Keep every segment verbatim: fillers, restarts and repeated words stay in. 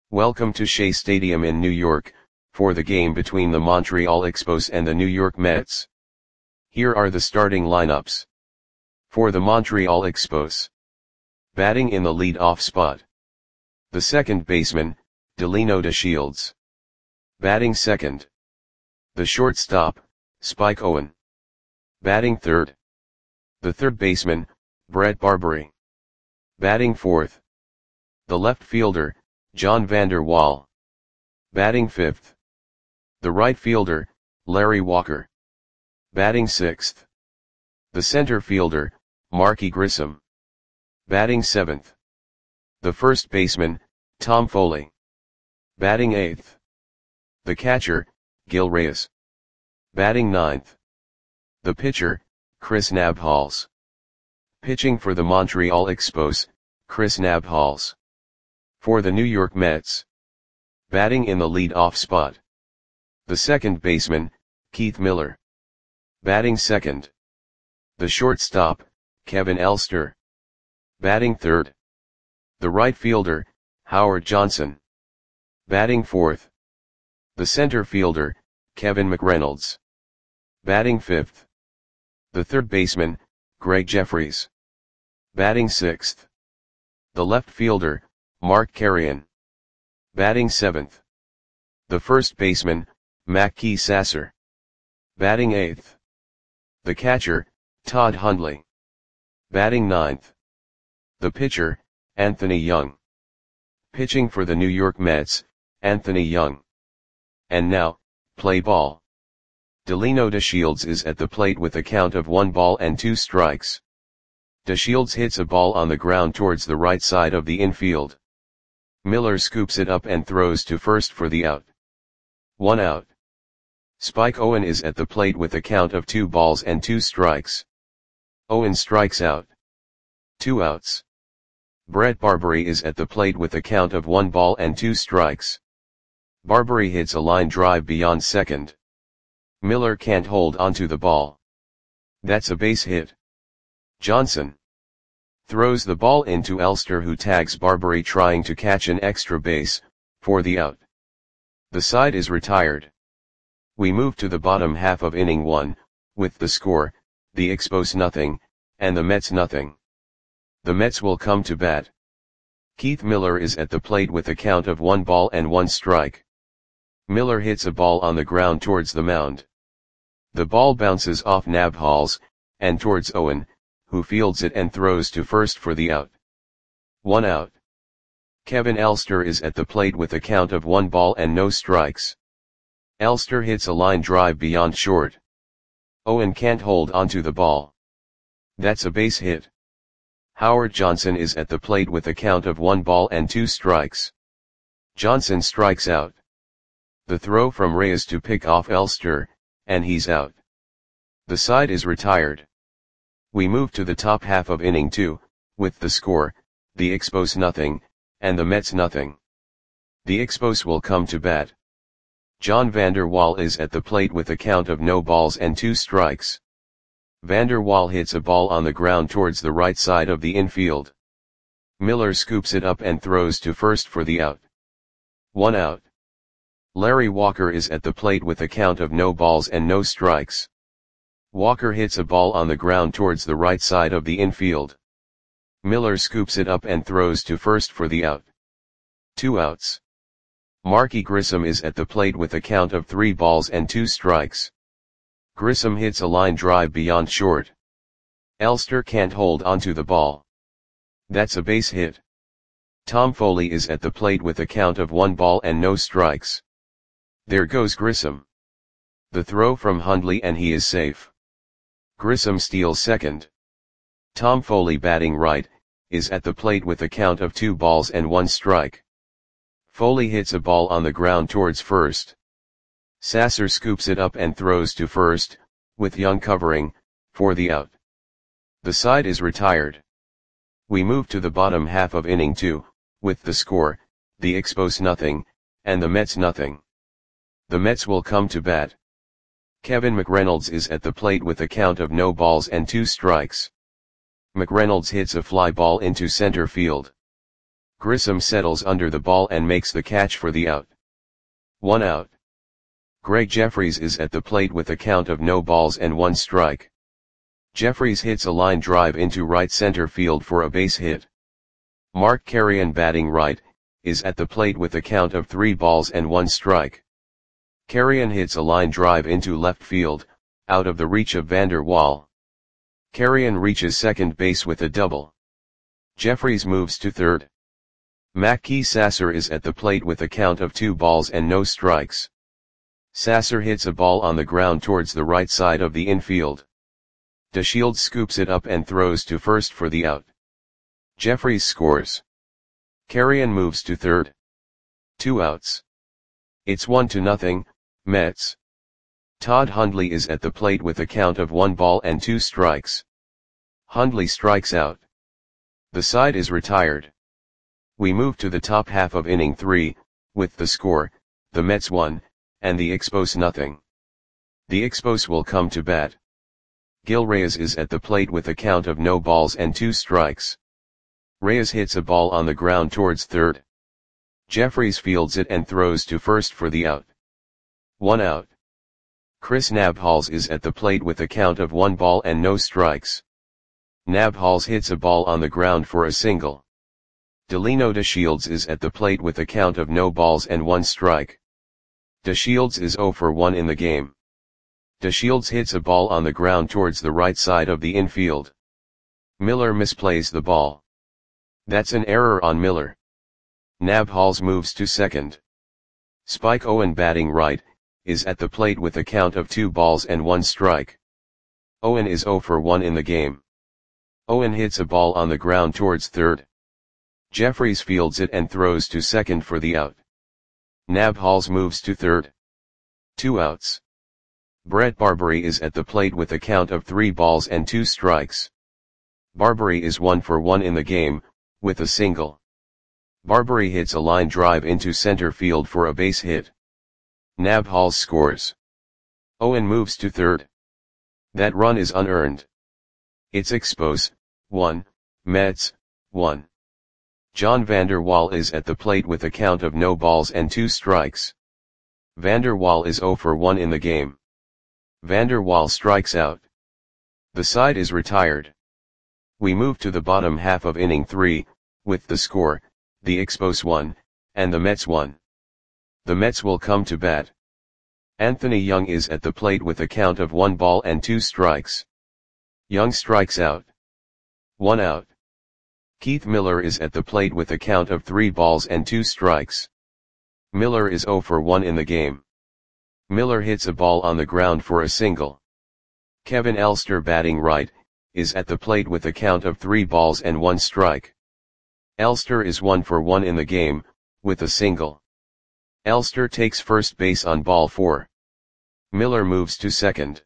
Welcome to Shea Stadium in New York, for the game between the Montreal Expos and the New York Mets. Here are the starting lineups. For the Montreal Expos. Batting in the lead-off spot. The second baseman, Delino DeShields. Batting second. The shortstop, Spike Owen. Batting third. The third baseman, Brett Barberie. Batting fourth. The left fielder, John Vander Wal. Batting fifth. The right fielder, Larry Walker. Batting sixth. The center fielder, Marky Grissom. Batting seventh. The first baseman, Tom Foley. Batting eighth. The catcher, Gil Reyes. Batting ninth. The pitcher, Chris Nabholz. Pitching for the Montreal Expos, Chris Nabholz. For the New York Mets. Batting in the lead-off spot. The second baseman, Keith Miller. Batting second. The shortstop, Kevin Elster. Batting third. The right fielder, Howard Johnson. Batting fourth. The center fielder, Kevin McReynolds. Batting fifth. The third baseman, Greg Jeffries. Batting sixth. The left fielder, Mark Carreon. Batting seventh. The first baseman, Mackey Sasser. Batting eighth. The catcher, Todd Hundley. Batting ninth. The pitcher, Anthony Young. Pitching for the New York Mets, Anthony Young. And now, play ball. Delino DeShields is at the plate with a count of one ball and two strikes. DeShields hits a ball on the ground towards the right side of the infield. Miller scoops it up and throws to first for the out. One out. Spike Owen is at the plate with a count of two balls and two strikes. Owen strikes out. Two outs. Brett Barberie is at the plate with a count of one ball and two strikes. Barberie hits a line drive beyond second. Miller can't hold onto the ball. That's a base hit. Johnson throws the ball into Elster, who tags Barberie trying to catch an extra base, for the out. The side is retired. We move to the bottom half of inning one, with the score, the Expos nothing, and the Mets nothing. The Mets will come to bat. Keith Miller is at the plate with a count of one ball and one strike. Miller hits a ball on the ground towards the mound. The ball bounces off Nabholz, and towards Owen, who fields it and throws to first for the out. One out. Kevin Elster is at the plate with a count of one ball and no strikes. Elster hits a line drive beyond short. Owen can't hold onto the ball. That's a base hit. Howard Johnson is at the plate with a count of one ball and two strikes. Johnson strikes out. The throw from Reyes to pick off Elster, and he's out. The side is retired. We move to the top half of inning two, with the score, the Expos nothing, and the Mets nothing. The Expos will come to bat. John Vander Wal is at the plate with a count of no balls and two strikes. Vander Wal hits a ball on the ground towards the right side of the infield. Miller scoops it up and throws to first for the out. One out. Larry Walker is at the plate with a count of no balls and no strikes. Walker hits a ball on the ground towards the right side of the infield. Miller scoops it up and throws to first for the out. Two outs. Marky Grissom is at the plate with a count of three balls and two strikes. Grissom hits a line drive beyond short. Elster can't hold onto the ball. That's a base hit. Tom Foley is at the plate with a count of one ball and no strikes. There goes Grissom. The throw from Hundley, and he is safe. Grissom steals second. Tom Foley, batting right, is at the plate with a count of two balls and one strike. Foley hits a ball on the ground towards first. Sasser scoops it up and throws to first, with Young covering, for the out. The side is retired. We move to the bottom half of inning two, with the score, the Expos nothing, and the Mets nothing. The Mets will come to bat. Kevin McReynolds is at the plate with a count of no balls and two strikes. McReynolds hits a fly ball into center field. Grissom settles under the ball and makes the catch for the out. One out. Greg Jeffries is at the plate with a count of no balls and one strike. Jeffries hits a line drive into right center field for a base hit. Mark Carrion, batting right, is at the plate with a count of three balls and one strike. Carrion hits a line drive into left field, out of the reach of Vander Wal. Carrion reaches second base with a double. Jeffries moves to third. Mackey Sasser is at the plate with a count of two balls and no strikes. Sasser hits a ball on the ground towards the right side of the infield. DeShields scoops it up and throws to first for the out. Jeffries scores. Carrion moves to third. Two outs. It's one to nothing, Mets. Todd Hundley is at the plate with a count of one ball and two strikes. Hundley strikes out. The side is retired. We move to the top half of inning three, with the score, the Mets one, and the Expos nothing. The Expos will come to bat. Gil Reyes is at the plate with a count of no balls and two strikes. Reyes hits a ball on the ground towards third. Jeffries fields it and throws to first for the out. One out. Chris Nabhals is at the plate with a count of one ball and no strikes. Nabhals hits a ball on the ground for a single. Delino DeShields is at the plate with a count of no balls and one strike. DeShields is zero for one in the game. DeShields hits a ball on the ground towards the right side of the infield. Miller misplays the ball. That's an error on Miller. Nabhals moves to second. Spike Owen, batting right, is at the plate with a count of two balls and one strike. Owen is zero for one in the game. Owen hits a ball on the ground towards third. Jeffries fields it and throws to second for the out. Nabhals moves to third. Two outs. Brett Barbary is at the plate with a count of three balls and two strikes. Barbary is one for one in the game, with a single. Barbary hits a line drive into center field for a base hit. Nabhals scores. Owen moves to third. That run is unearned. It's Expos, one, Mets, one. John Vander Wal is at the plate with a count of no balls and two strikes. Vander Wal is zero for one in the game. Vander Wal strikes out. The side is retired. We move to the bottom half of inning three, with the score, the Expos one, and the Mets one. The Mets will come to bat. Anthony Young is at the plate with a count of one ball and two strikes. Young strikes out. One out. Keith Miller is at the plate with a count of three balls and two strikes. Miller is zero for one in the game. Miller hits a ball on the ground for a single. Kevin Elster, batting right, is at the plate with a count of three balls and one strike. Elster is one for one in the game, with a single. Elster takes first base on ball four. Miller moves to second.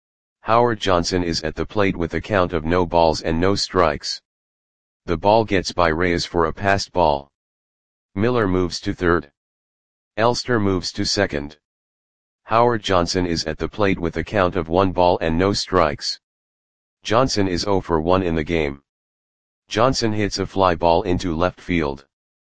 Howard Johnson is at the plate with a count of no balls and no strikes. The ball gets by Reyes for a passed ball. Miller moves to third. Elster moves to second. Howard Johnson is at the plate with a count of one ball and no strikes. Johnson is zero for one in the game. Johnson hits a fly ball into left field.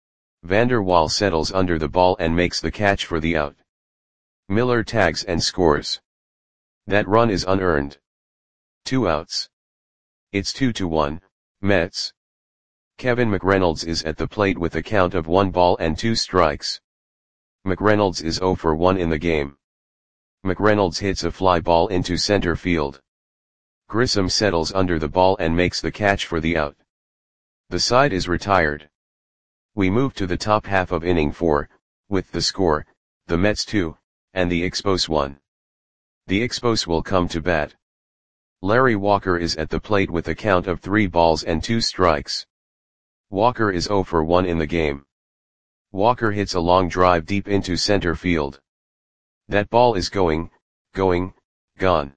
Vander Wal settles under the ball and makes the catch for the out. Miller tags and scores. That run is unearned. Two outs. It's two to one, Mets. Kevin McReynolds is at the plate with a count of one ball and two strikes. McReynolds is zero for one in the game. McReynolds hits a fly ball into center field. Grissom settles under the ball and makes the catch for the out. The side is retired. We move to the top half of inning four, with the score, the Mets two, and the Expos one. The Expos will come to bat. Larry Walker is at the plate with a count of three balls and two strikes. Walker is zero for one in the game. Walker hits a long drive deep into center field. That ball is going, going, gone.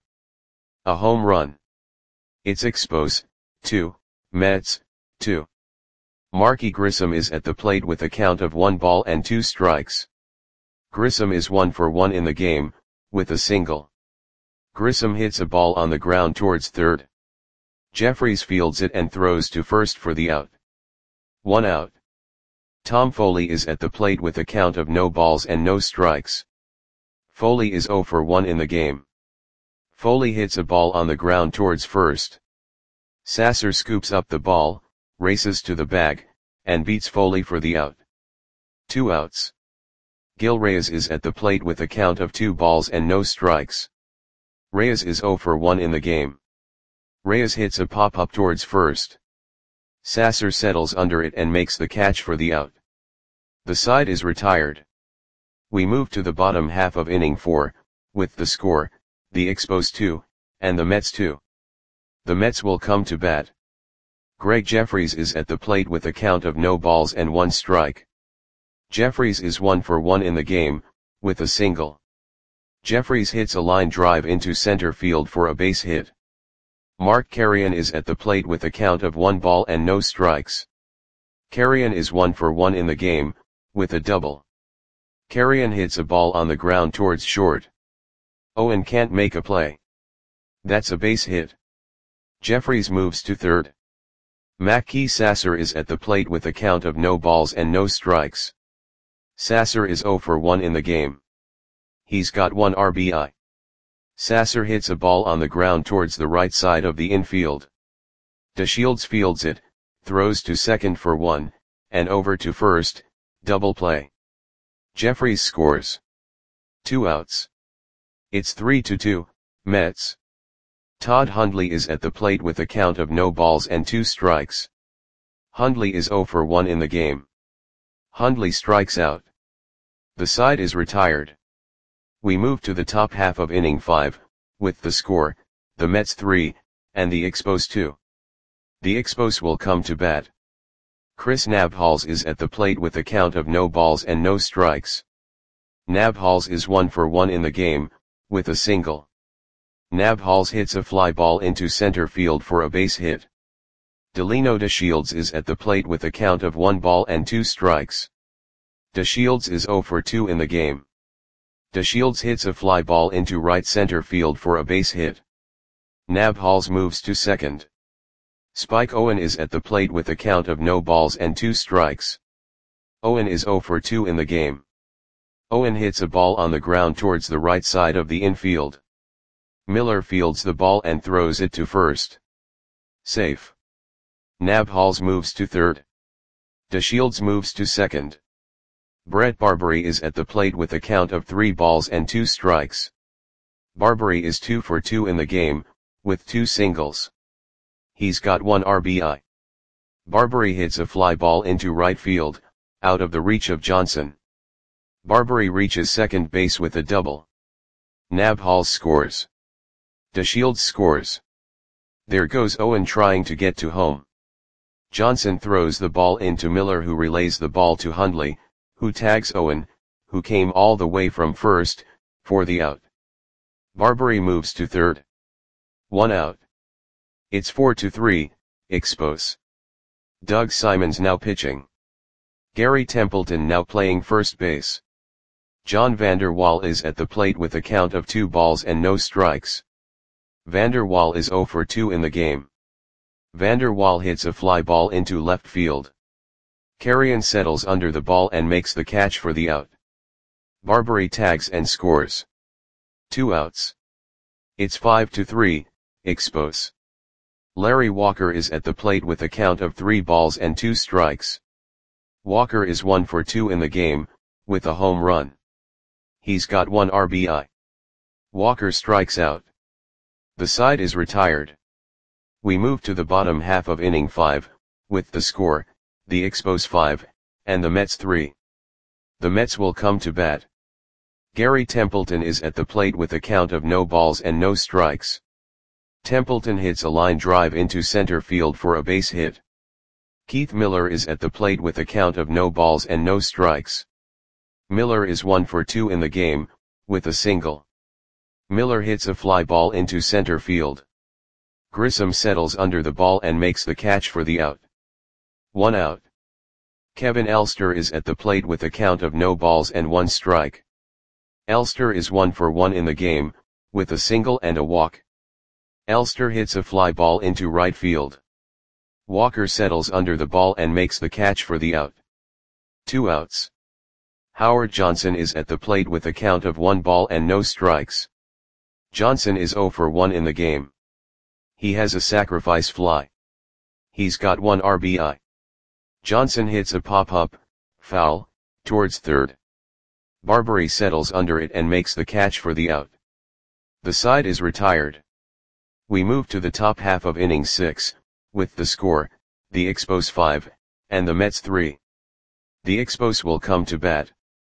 A home run. It's Expos, two, Mets, two. Marky Grissom is at the plate with a count of one ball and two strikes. Grissom is one for one in the game, with a single. Grissom hits a ball on the ground towards third. Jeffries fields it and throws to first for the out. One out. Tom Foley is at the plate with a count of no balls and no strikes. Foley is zero for one in the game. Foley hits a ball on the ground towards first. Sasser scoops up the ball, races to the bag, and beats Foley for the out. Two outs. Gil Reyes is at the plate with a count of two balls and no strikes. Reyes is zero for one in the game. Reyes hits a pop-up towards first. Sasser settles under it and makes the catch for the out. The side is retired. We move to the bottom half of inning four, with the score, the Expos two, and the Mets two. The Mets will come to bat. Greg Jeffries is at the plate with a count of no balls and one strike. Jeffries is one for one in the game, with a single. Jeffries hits a line drive into center field for a base hit. Mark Carrion is at the plate with a count of one ball and no strikes. Carrion is one for one in the game, with a double. Carrion hits a ball on the ground towards short. Owen can't make a play. That's a base hit. Jeffries moves to third. Mackey Sasser is at the plate with a count of no balls and no strikes. Sasser is zero for one in the game. He's got one R B I. Sasser hits a ball on the ground towards the right side of the infield. DeShields fields it, throws to second for one, and over to first, double play. Jeffries scores. Two outs. It's three to two, Mets. Todd Hundley is at the plate with a count of no balls and two strikes. Hundley is zero for one in the game. Hundley strikes out. The side is retired. We move to the top half of inning five, with the score, the Mets three, and the Expos two. The Expos will come to bat. Chris Nabhals is at the plate with a count of no balls and no strikes. Nabhals is one for one in the game, with a single. Nabhals hits a fly ball into center field for a base hit. Delino DeShields is at the plate with a count of one ball and two strikes. DeShields is zero for two in the game. DeShields hits a fly ball into right center field for a base hit. Nabhals moves to second. Spike Owen is at the plate with a count of no balls and two strikes. Owen is zero for two in the game. Owen hits a ball on the ground towards the right side of the infield. Miller fields the ball and throws it to first. Safe. Nabhals moves to third. DeShields moves to second. Brett Barbary is at the plate with a count of three balls and two strikes. Barbary is two for two in the game, with two singles. He's got one R B I. Barbary hits a fly ball into right field, out of the reach of Johnson. Barbary reaches second base with a double. Nabhals scores. DeShields scores. There goes Owen trying to get to home. Johnson throws the ball into Miller, who relays the ball to Hundley, who tags Owen, who came all the way from first, for the out. Barbary moves to third. One out. It's four to three, Expos. Doug Simons now pitching. Gary Templeton now playing first base. John Vander Wal is at the plate with a count of two balls and no strikes. Vander Wal is zero for two in the game. Vander Wal hits a fly ball into left field. Carrion settles under the ball and makes the catch for the out. Barbary tags and scores. Two outs. It's five to three, Expos. Larry Walker is at the plate with a count of three balls and two strikes. Walker is one for two in the game, with a home run. He's got one R B I. Walker strikes out. The side is retired. We move to the bottom half of inning five, with the score, the Expos five, and the Mets three. The Mets will come to bat. Gary Templeton is at the plate with a count of no balls and no strikes. Templeton hits a line drive into center field for a base hit. Keith Miller is at the plate with a count of no balls and no strikes. Miller is one for two in the game, with a single. Miller hits a fly ball into center field. Grissom settles under the ball and makes the catch for the out. One out. Kevin Elster is at the plate with a count of no balls and one strike. Elster is one for one in the game, with a single and a walk. Elster hits a fly ball into right field. Walker settles under the ball and makes the catch for the out. Two outs. Howard Johnson is at the plate with a count of one ball and no strikes. Johnson is oh for one in the game. He has a sacrifice fly. He's got one R B I. Johnson hits a pop-up, foul, towards third. Barbary settles under it and makes the catch for the out. The side is retired. We move to the top half of inning six, with the score, the Expos five, and the Mets three. The Expos will come to bat.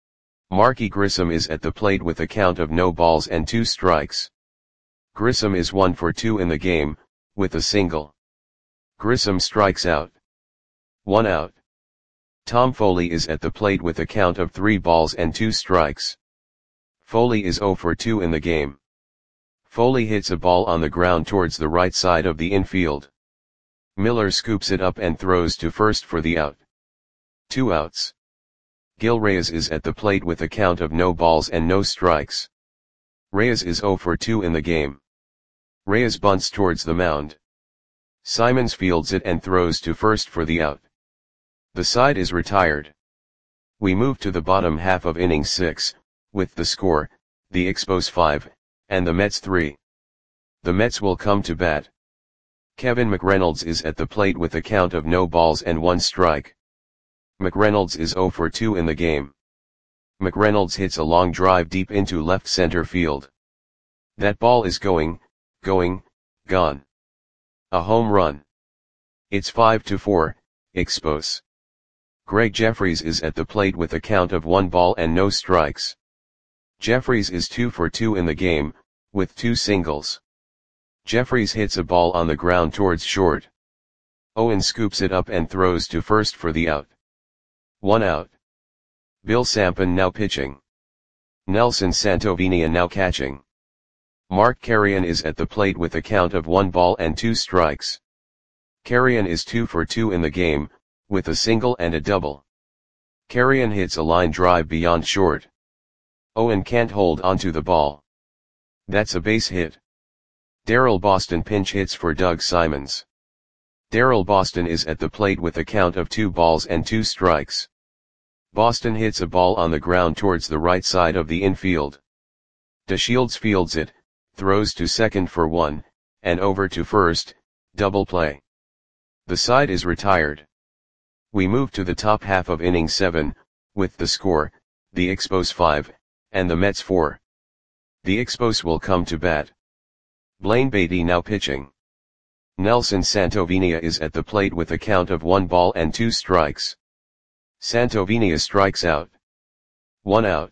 Marky Grissom is at the plate with a count of no balls and two strikes. Grissom is one for two in the game, with a single. Grissom strikes out. One out. Tom Foley is at the plate with a count of three balls and two strikes. Foley is oh for two in the game. Foley hits a ball on the ground towards the right side of the infield. Miller scoops it up and throws to first for the out. Two outs. Gil Reyes is at the plate with a count of no balls and no strikes. Reyes is oh for two in the game. Reyes bunts towards the mound. Simons fields it and throws to first for the out. The side is retired. We move to the bottom half of inning six, with the score, the Expos five, and the Mets three. The Mets will come to bat. Kevin McReynolds is at the plate with a count of no balls and one strike. McReynolds is oh for two in the game. McReynolds hits a long drive deep into left center field. That ball is going, going, gone. A home run. It's five to four, Expos. Greg Jeffries is at the plate with a count of one ball and no strikes. Jeffries is two for two in the game, with two singles. Jeffries hits a ball on the ground towards short. Owen scoops it up and throws to first for the out. One out. Bill Sampson now pitching. Nelson Santovenia now catching. Mark Carrion is at the plate with a count of one ball and two strikes. Carrion is two for two in the game, with a single and a double. Carrion hits a line drive beyond short. Owen can't hold onto the ball. That's a base hit. Darryl Boston pinch hits for Doug Simons. Darryl Boston is at the plate with a count of two balls and two strikes. Boston hits a ball on the ground towards the right side of the infield. DeShields fields it, throws to second for one, and over to first, double play. The side is retired. We move to the top half of inning seven, with the score, the Expos five, and the Mets four. The Expos will come to bat. Blaine Beatty now pitching. Nelson Santovenia is at the plate with a count of one ball and two strikes. Santovenia strikes out. One out.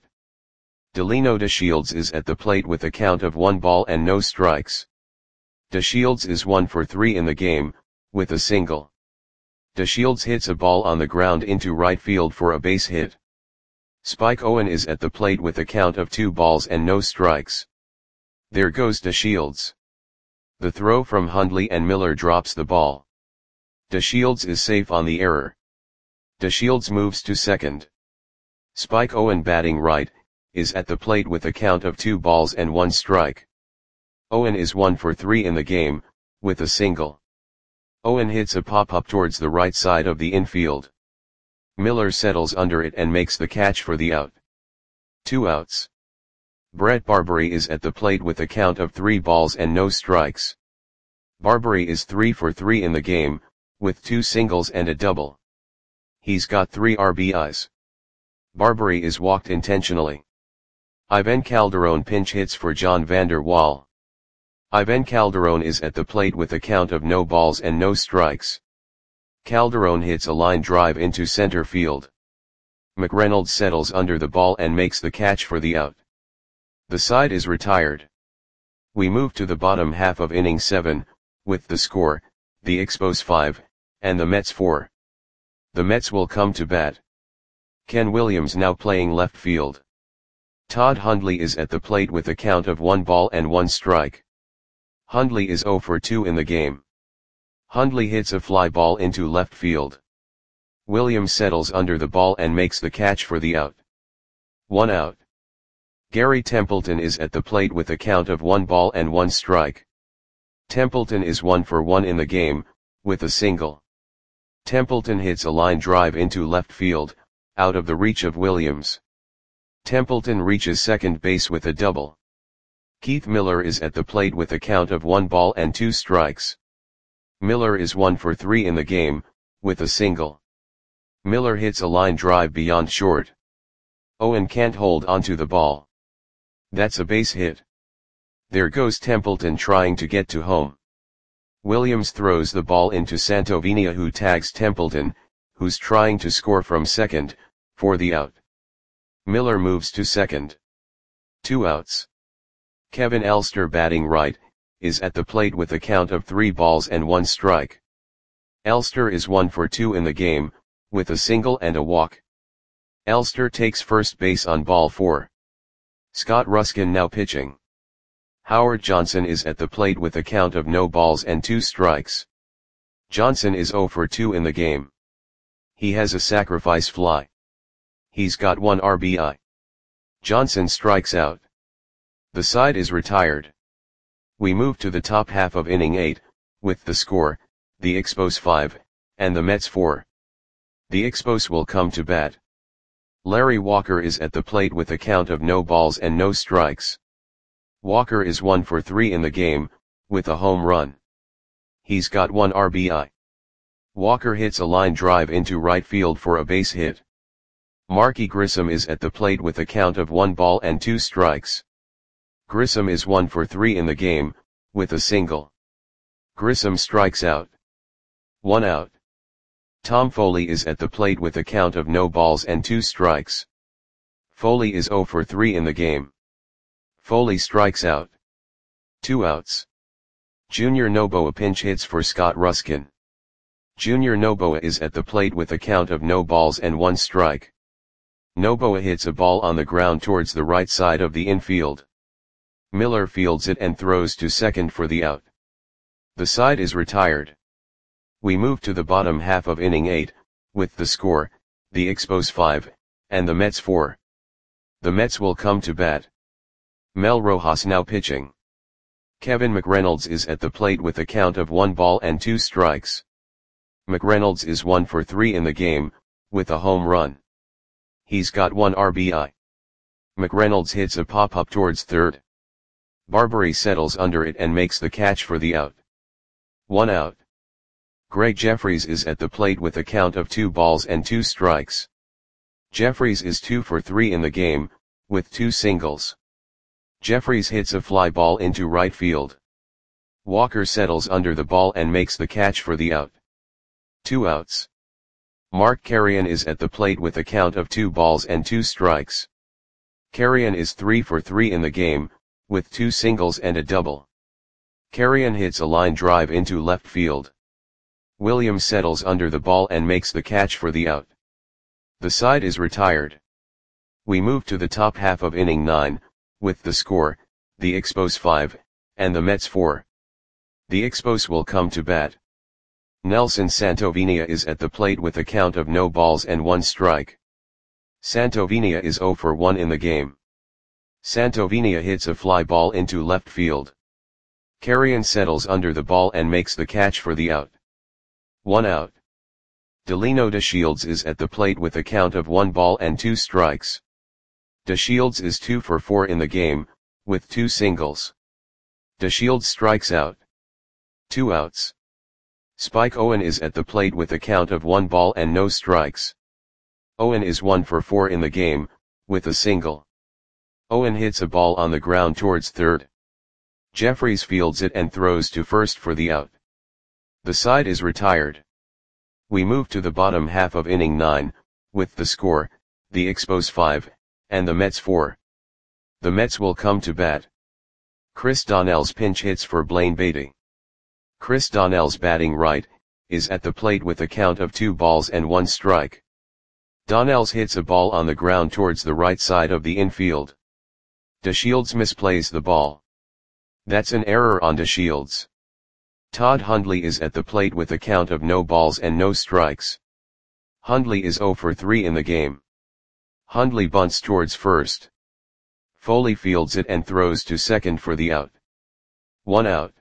Delino DeShields is at the plate with a count of one ball and no strikes. DeShields is one for three in the game, with a single. DeShields hits a ball on the ground into right field for a base hit. Spike Owen is at the plate with a count of two balls and no strikes. There goes DeShields. The throw from Hundley and Miller drops the ball. DeShields is safe on the error. DeShields moves to second. Spike Owen batting right, is at the plate with a count of two balls and one strike. Owen is one for three in the game, with a single. Owen hits a pop-up towards the right side of the infield. Miller settles under it and makes the catch for the out. Two outs. Brett Barbary is at the plate with a count of three balls and no strikes. Barbary is three for three in the game, with two singles and a double. He's got three R B Is. Barbary is walked intentionally. Ivan Calderon pinch hits for John Vander Wal. Ivan Calderon is at the plate with a count of no balls and no strikes. Calderon hits a line drive into center field. McReynolds settles under the ball and makes the catch for the out. The side is retired. We move to the bottom half of inning seven, with the score, the Expos five, and the Mets four. The Mets will come to bat. Ken Williams now playing left field. Todd Hundley is at the plate with a count of one ball and one strike. Hundley is oh for two in the game. Hundley hits a fly ball into left field. Williams settles under the ball and makes the catch for the out. One out. Gary Templeton is at the plate with a count of one ball and one strike. Templeton is one for one in the game, with a single. Templeton hits a line drive into left field, out of the reach of Williams. Templeton reaches second base with a double. Keith Miller is at the plate with a count of one ball and two strikes. Miller is one for three in the game, with a single. Miller hits a line drive beyond short. Owen can't hold onto the ball. That's a base hit. There goes Templeton trying to get to home. Williams throws the ball into Santovenia, who tags Templeton, who's trying to score from second, for the out. Miller moves to second. Two outs. Kevin Elster, batting right, is at the plate with a count of three balls and one strike. Elster is one for two in the game, with a single and a walk. Elster takes first base on ball four. Scott Ruskin now pitching. Howard Johnson is at the plate with a count of no balls and two strikes. Johnson is zero for two in the game. He has a sacrifice fly. He's got one R B I. Johnson strikes out. The side is retired. We move to the top half of inning eight, with the score, the Expos five, and the Mets four. The Expos will come to bat. Larry Walker is at the plate with a count of no balls and no strikes. Walker is one for three in the game, with a home run. He's got one R B I. Walker hits a line drive into right field for a base hit. Marky Grissom is at the plate with a count of one ball and two strikes. Grissom is one for three in the game, with a single. Grissom strikes out. One out. Tom Foley is at the plate with a count of no balls and two strikes. Foley is zero for three in the game. Foley strikes out. Two outs. Junior Noboa pinch hits for Scott Ruskin. Junior Noboa is at the plate with a count of no balls and one strike. Noboa hits a ball on the ground towards the right side of the infield. Miller fields it and throws to second for the out. The side is retired. We move to the bottom half of inning eight, with the score, the Expos five, and the Mets four. The Mets will come to bat. Mel Rojas now pitching. Kevin McReynolds is at the plate with a count of one ball and two strikes. McReynolds is one for three in the game, with a home run. He's got one R B I. McReynolds hits a pop-up towards third. Barbary settles under it and makes the catch for the out. One out. Greg Jeffries is at the plate with a count of two balls and two strikes. Jeffries is two for three in the game, with two singles. Jeffries hits a fly ball into right field. Walker settles under the ball and makes the catch for the out. Two outs. Mark Carrion is at the plate with a count of two balls and two strikes. Carrion is three for three in the game, with two singles and a double. Carrion hits a line drive into left field. Williams settles under the ball and makes the catch for the out. The side is retired. We move to the top half of inning nine, with the score, the Expos five, and the Mets four. The Expos will come to bat. Nelson Santovenia is at the plate with a count of no balls and one strike. Santovenia is zero for one in the game. Santovenia hits a fly ball into left field. Carrion settles under the ball and makes the catch for the out. One out. Delino DeShields is at the plate with a count of one ball and two strikes. DeShields is two for four in the game, with two singles. DeShields strikes out. Two outs. Spike Owen is at the plate with a count of one ball and no strikes. Owen is one for four in the game, with a single. Owen hits a ball on the ground towards third. Jeffries fields it and throws to first for the out. The side is retired. We move to the bottom half of inning nine, with the score, the Expos five, and the Mets four. The Mets will come to bat. Chris Donnell's pinch hits for Blaine Beatty. Chris Donnell's batting right, is at the plate with a count of two balls and one strike. Donnell's hits a ball on the ground towards the right side of the infield. DeShields misplays the ball. That's an error on DeShields. Todd Hundley is at the plate with a count of no balls and no strikes. Hundley is zero for three in the game. Hundley bunts towards first. Foley fields it and throws to second for the out. One out.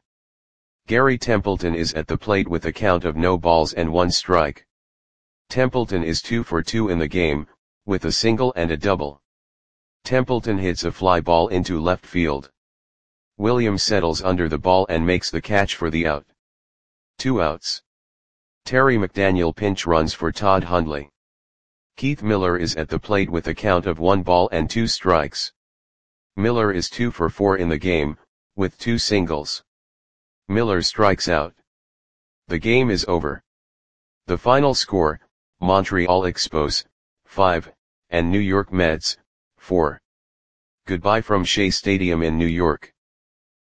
Gary Templeton is at the plate with a count of no balls and one strike. Templeton is two for two in the game, with a single and a double. Templeton hits a fly ball into left field. Williams settles under the ball and makes the catch for the out. Two outs. Terry McDaniel pinch runs for Todd Hundley. Keith Miller is at the plate with a count of one ball and two strikes. Miller is two for four in the game, with two singles. Miller strikes out. The game is over. The final score, Montreal Expos, five, and New York Mets, four. Goodbye from Shea Stadium in New York.